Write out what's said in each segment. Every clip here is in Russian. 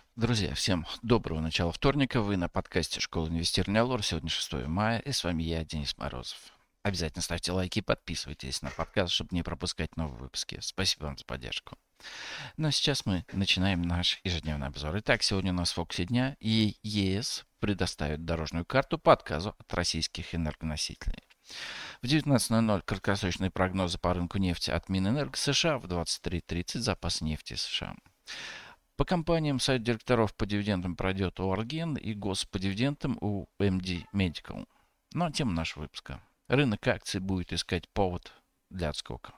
Друзья, всем доброго начала вторника. Вы на подкасте «Школа инвестирования Алор». Сегодня 6 мая, и с вами я, Денис Морозов. Обязательно ставьте лайки и подписывайтесь на подкаст, чтобы не пропускать новые выпуски. Спасибо вам за поддержку. Ну а сейчас мы начинаем наш ежедневный обзор. Итак, сегодня у нас в фокусе дня, и ЕС предоставит дорожную карту по отказу от российских энергоносителей. В 19:00 краткосрочные прогнозы по рынку нефти от Минэнерго США, в 23:30 запас нефти США. По компаниям сайт директоров по дивидендам пройдет у Арген и гос по дивидендам у MD Medical. Ну а тема нашего выпуска. Рынок акций будет искать повод для отскока.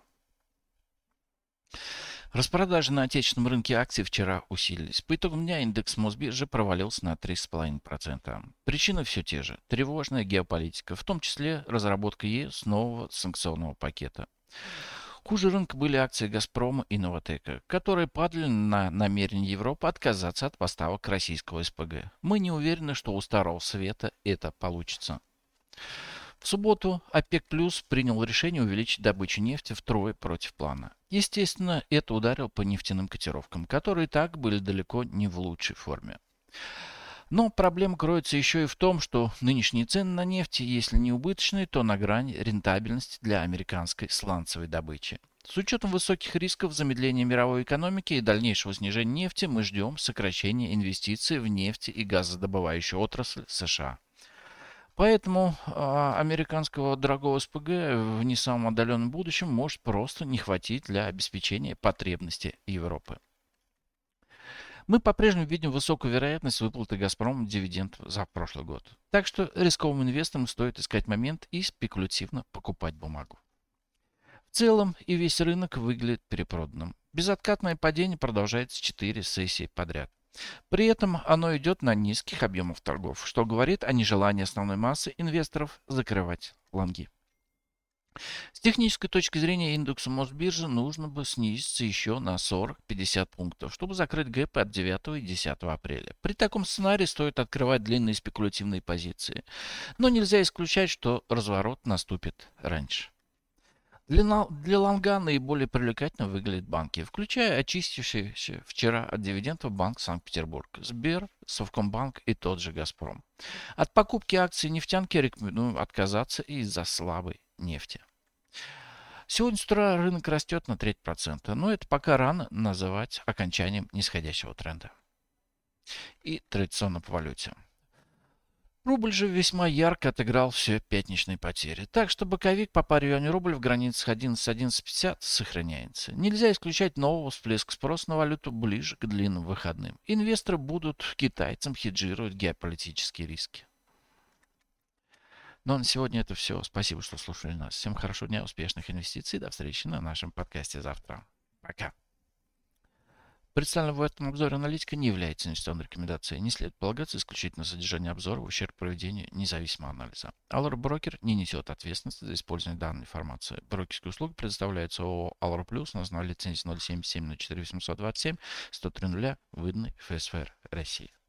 Распродажи на отечественном рынке акций вчера усилились. По итогам дня индекс Мосбиржи провалился на 3,5%. Причины все те же. Тревожная геополитика, в том числе разработка ЕС нового санкционного пакета. Хуже рынка были акции «Газпрома» и «Новатэка», которые падали на намерение Европы отказаться от поставок российского СПГ. Мы не уверены, что у Старого Света это получится. В субботу ОПЕК+ принял решение увеличить добычу нефти втрое против плана. Естественно, это ударило по нефтяным котировкам, которые и так были далеко не в лучшей форме. Но проблема кроется еще и в том, что нынешние цены на нефть, если не убыточные, то на грани рентабельности для американской сланцевой добычи. С учетом высоких рисков замедления мировой экономики и дальнейшего снижения нефти мы ждем сокращения инвестиций в нефть и газодобывающую отрасль США. Поэтому американского дорогого СПГ в не самом отдаленном будущем может просто не хватить для обеспечения потребностей Европы. Мы по-прежнему видим высокую вероятность выплаты «Газпрому» дивидендов за прошлый год. Так что рисковым инвесторам стоит искать момент и спекулятивно покупать бумагу. В целом и весь рынок выглядит перепроданным. Безоткатное падение продолжается 4 сессии подряд. При этом оно идет на низких объемах торгов, что говорит о нежелании основной массы инвесторов закрывать лонги. С технической точки зрения индексу Мосбиржи нужно бы снизиться еще на 40-50 пунктов, чтобы закрыть гэпы от 9 и 10 апреля. При таком сценарии стоит открывать длинные спекулятивные позиции. Но нельзя исключать, что разворот наступит раньше. Для лонга наиболее привлекательно выглядят банки, включая очистившийся вчера от дивидендов Банк Санкт-Петербург, Сбер, Совкомбанк и тот же Газпром. От покупки акций нефтянки рекомендую отказаться из-за слабой нефти. Сегодня с утра рынок растет на 0,3%, но это пока рано называть окончанием нисходящего тренда. И традиционно по валюте. Рубль же весьма ярко отыграл все пятничные потери. Так что боковик по паре юань-рубль в границах 11-11,50 сохраняется. Нельзя исключать нового всплеска спроса на валюту ближе к длинным выходным. Инвесторы будут китайцам хеджировать геополитические риски. Ну а на сегодня это все. Спасибо, что слушали нас. Всем хорошего дня, успешных инвестиций. До встречи на нашем подкасте завтра. Пока. Представленная в этом обзоре аналитика не является инвестиционной рекомендацией. Не следует полагаться исключительно на содержание обзора в ущерб проведению независимого анализа. Allure Broker не несет ответственности за использование данной информации. Брокерские услуги предоставляются ООО Allure Plus на основе лицензии 077 04 827 103 выданной ФСФР России.